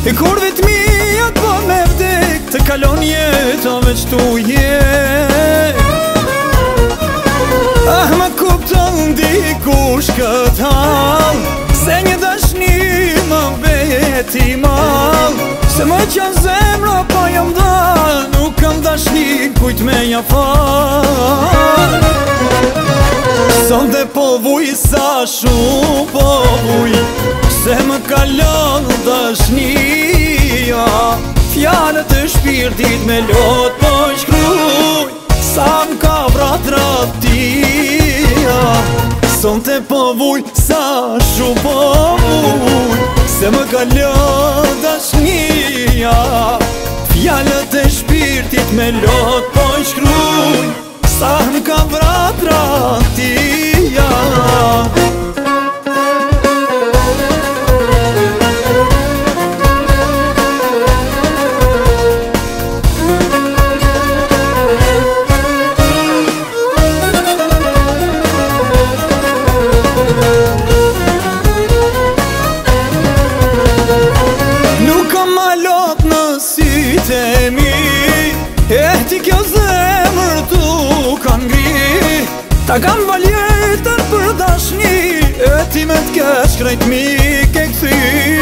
E kur vitmi atë po me vdik, të kalon jeta veç tu jet. Me kupton dikush këtë hall, se një dashni më beti mal. Se më qanë zemra pa jam dal, nuk kam dashni kujt me ja fal. Sonde po vuj sa shumë po vuj, se më kalon dashnia. Fjalët e shpirtit me lot po shkruj, sa m'ka vrat ratia. Sonte po vuj sa shumë po vuj, se më kalon dashnia. Fjalët e shpirtit me lot po shkruj, sa m'ka vrat ratia. Ti kjo zemër tu ka ngri, ta kam valjetër për dashni, e ti me t'kesh krejt mi ke këthi.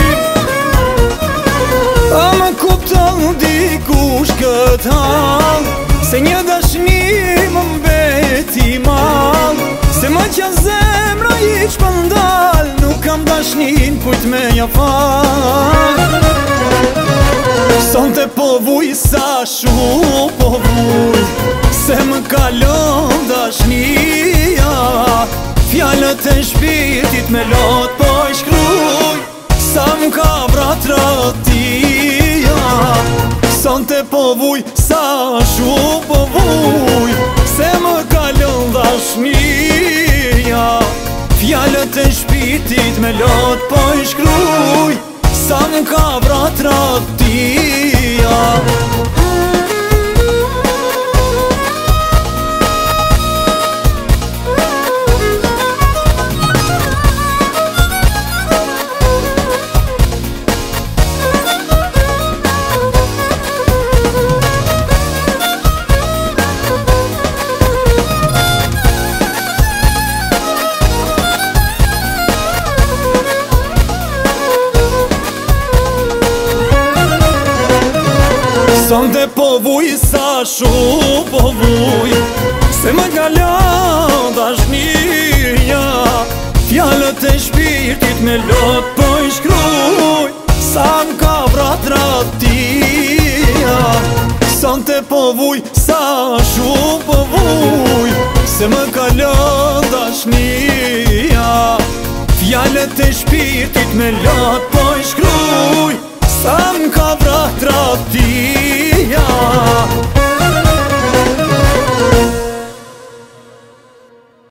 A më kupton dikush këtë hall, se një dashni më mbeti mal. Se më qanë zemra i qpëndal, nuk kam dashnin kujt me ja fal. Sonte po vuj sa shumë po vuj, se më kalon dashnia. Fjalët e shpirtit me lot po shkruj, sa m'ka vrat ratia. Sonte po vuj sa shumë po vuj, se më kalon dashnia. Fjalët e shpirtit me lot po shkruj, sa m'ka vrat ratia. Sonte po vuj sa shumë po vuj, se më kalon dashnia. Fjalët e shpirtit me lot po shkruj, sa m'ka vrat ratia. Sonte po vuj sa shumë po vuj, se më kalon dashnia. Fjalët e shpirtit me lot po shkruj, sa m'ka vrat ratia.